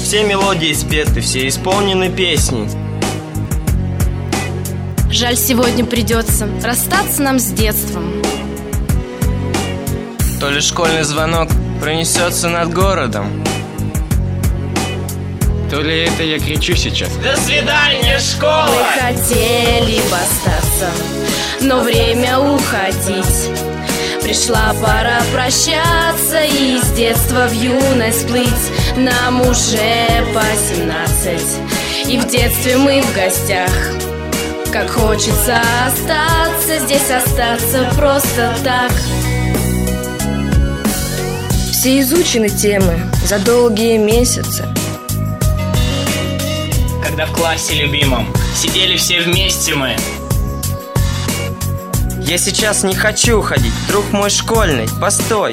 Все мелодии спеты, все исполнены песни. Жаль, сегодня придется расстаться нам с детством. То ли школьный звонок пронесется над городом, то ли это я кричу сейчас. До свидания, школа! Мы хотели бы остаться, но время уходить. Пришла пора прощаться и с детства в юность плыть. Нам уже по 17, и в детстве мы в гостях. Как хочется остаться, здесь остаться просто так. Все изучены темы за долгие месяцы. Когда в классе любимом сидели все вместе мы. Я сейчас не хочу уходить, друг мой школьный, постой.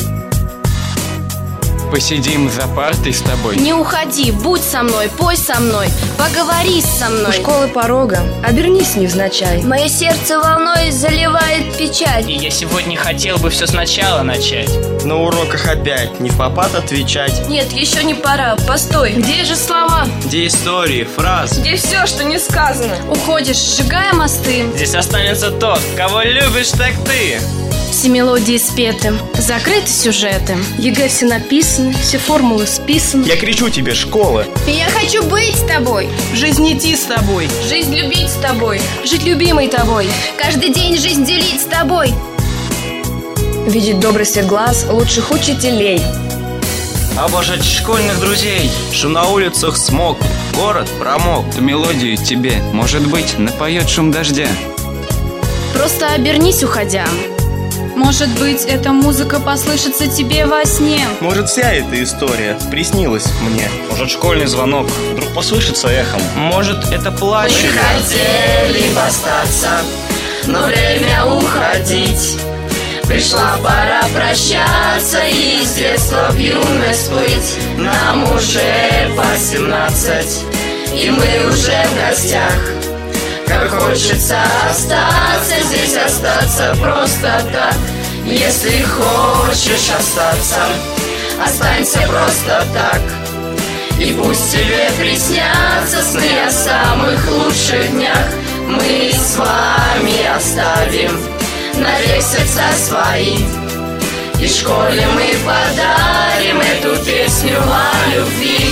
Посидим за партой с тобой. Не уходи, будь со мной, пой со мной, поговори со У мной. школы порога, обернись невзначай. Мое сердце волной заливает печаль. И я сегодня хотел бы все сначала начать. На уроках опять не в попад отвечать. Нет, еще не пора, постой. Где же слова? Где истории, фраз? Где все, что не сказано? Уходишь, сжигая мосты. Здесь останется тот, кого любишь, так ты. Все мелодии спеты, закрыты сюжеты. ЕГЭ все написаны, все формулы списаны. Я кричу тебе, школа! Я хочу быть с тобой. Жизнь идти с тобой. Жизнь любить с тобой. Жить любимой тобой. Каждый день жизнь делить с тобой. Видеть добрый свет глаз лучших учителей. Обожать школьных друзей, что на улицах смог, город промок. Эту мелодию тебе, может быть, напоет шум дождя. Просто обернись, уходя. Может быть, эта музыка послышится тебе во сне. Может, вся эта история приснилась мне. Может, школьный звонок вдруг послышится эхом. Может, это плач. Мы хотели бы остаться, но время уходить. Пришла пора прощаться и с детства в юность плыть. Нам уже по 17, и мы уже в гостях. Как хочется остаться, здесь остаться просто так. Если хочешь остаться, останься просто так. И пусть тебе приснятся сны о самых лучших днях. Мы с вами оставим навек сердца свои. И школе мы подарим эту песню о любви.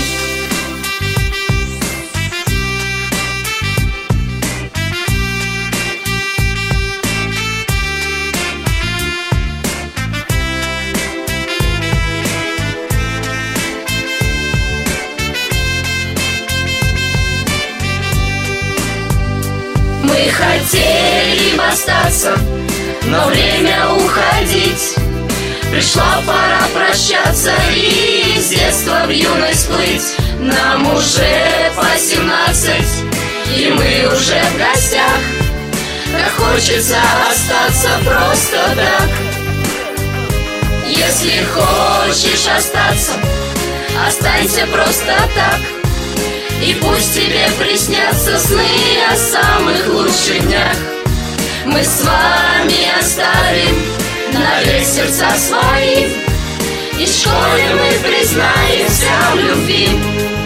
Мы хотели бы остаться, но время уходить. Пришла пора прощаться и с детства в юность плыть. Нам уже по 17, и мы уже в гостях. Как хочется остаться просто так. Если хочешь остаться, останься просто так. И пусть тебе приснятся сны о самых лучших днях. Мы с вами оставим навек сердца свои. И в школе мы признаемся в любви.